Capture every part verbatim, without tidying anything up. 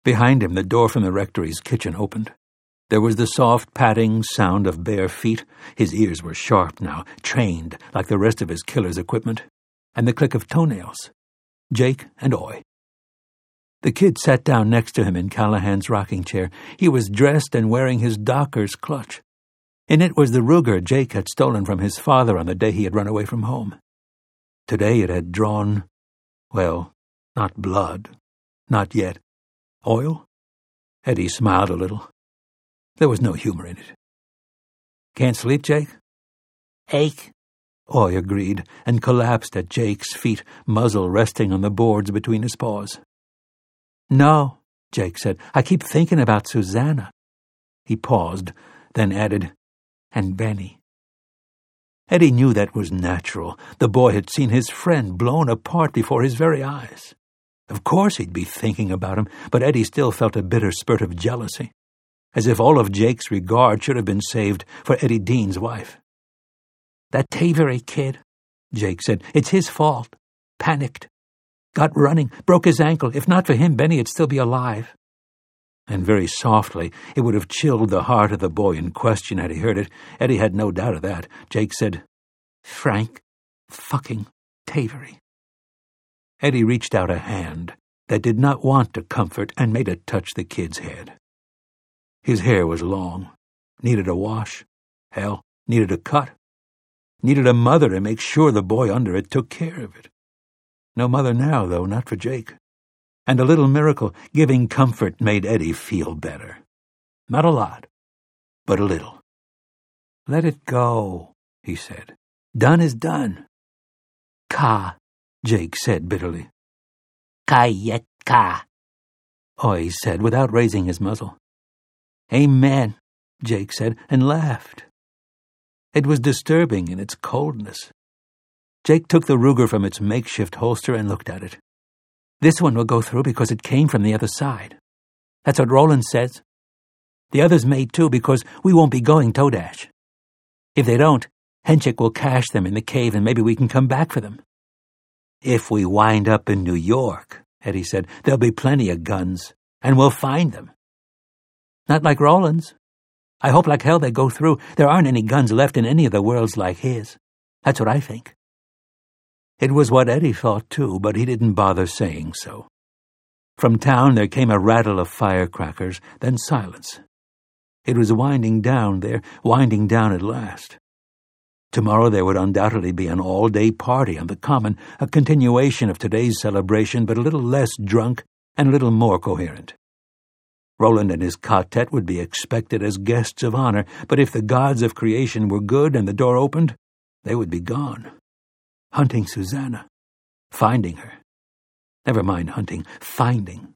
Behind him, the door from the rectory's kitchen opened. There was the soft padding sound of bare feet. His ears were sharp now, trained like the rest of his killer's equipment, and the click of toenails. Jake and Oy. The kid sat down next to him in Callahan's rocking chair. He was dressed and wearing his docker's clutch. In it was the Ruger Jake had stolen from his father on the day he had run away from home. Today it had drawn, well, not blood, not yet. Oil? Eddie smiled a little. There was no humor in it. Can't sleep, Jake? Ache. Oy agreed, and collapsed at Jake's feet, muzzle resting on the boards between his paws. No, Jake said. I keep thinking about Susanna. He paused, then added, and Benny. Eddie knew that was natural. The boy had seen his friend blown apart before his very eyes. Of course he'd be thinking about him, but Eddie still felt a bitter spurt of jealousy, as if all of Jake's regard should have been saved for Eddie Dean's wife. That Tavery kid, Jake said. It's his fault. Panicked. Got running, broke his ankle. If not for him, Benny'd still be alive. And very softly, it would have chilled the heart of the boy in question had he heard it. Eddie had no doubt of that. Jake said, Frank fucking Tavery. Eddie reached out a hand that did not want to comfort and made it touch the kid's head. His hair was long, needed a wash, hell, needed a cut, needed a mother to make sure the boy under it took care of it. No mother now, though, not for Jake. And a little miracle, giving comfort, made Eddie feel better. Not a lot, but a little. Let it go, he said. Done is done. Ka, Jake said bitterly. Kayet ka, Oy said without raising his muzzle. Amen, Jake said, and laughed. It was disturbing in its coldness. Jake took the Ruger from its makeshift holster and looked at it. This one will go through because it came from the other side. That's what Roland says. The others may too because we won't be going Todash. If they don't, Henchik will cache them in the cave and maybe we can come back for them. If we wind up in New York, Eddie said, there'll be plenty of guns, and we'll find them. Not like Roland's. I hope like hell they go through. There aren't any guns left in any of the worlds like his. That's what I think. It was what Eddie thought too, but he didn't bother saying so. From town there came a rattle of firecrackers, then silence. It was winding down there, winding down at last. Tomorrow there would undoubtedly be an all-day party on the Common, a continuation of today's celebration, but a little less drunk and a little more coherent. Roland and his quartet would be expected as guests of honor, but if the gods of creation were good and the door opened, they would be gone. Hunting Susanna. Finding her. Never mind hunting, finding.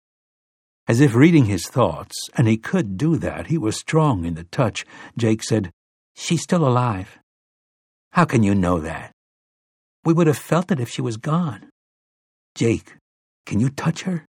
As if reading his thoughts, and he could do that, he was strong in the touch, Jake said, She's still alive. How can you know that? We would have felt it if she was gone. Jake, can you touch her?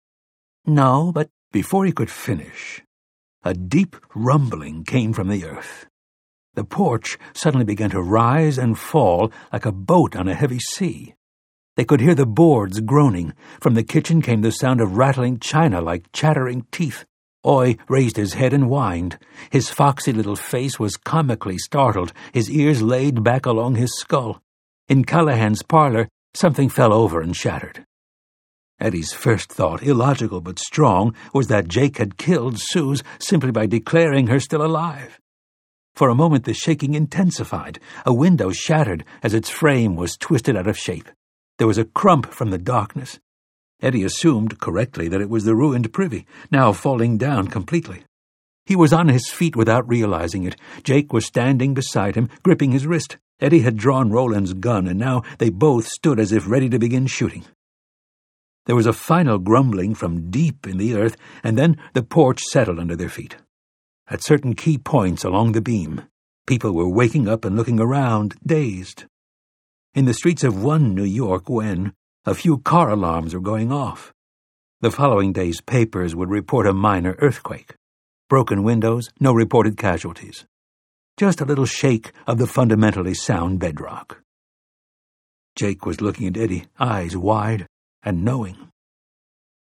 No, but before he could finish, a deep rumbling came from the earth. The porch suddenly began to rise and fall like a boat on a heavy sea. They could hear the boards groaning. From the kitchen came the sound of rattling china like chattering teeth. Oy raised his head and whined. His foxy little face was comically startled, his ears laid back along his skull. In Callahan's parlor, something fell over and shattered. Eddie's first thought, illogical but strong, was that Jake had killed Suze simply by declaring her still alive. For a moment the shaking intensified. A window shattered as its frame was twisted out of shape. There was a crump from the darkness. Eddie assumed, correctly, that it was the ruined privy, now falling down completely. He was on his feet without realizing it. Jake was standing beside him, gripping his wrist. Eddie had drawn Roland's gun, and now they both stood as if ready to begin shooting. There was a final grumbling from deep in the earth, and then the porch settled under their feet. At certain key points along the beam, people were waking up and looking around, dazed. In the streets of one New York when a few car alarms were going off. The following day's papers would report a minor earthquake. Broken windows, no reported casualties. Just a little shake of the fundamentally sound bedrock. Jake was looking at Eddie, eyes wide and knowing.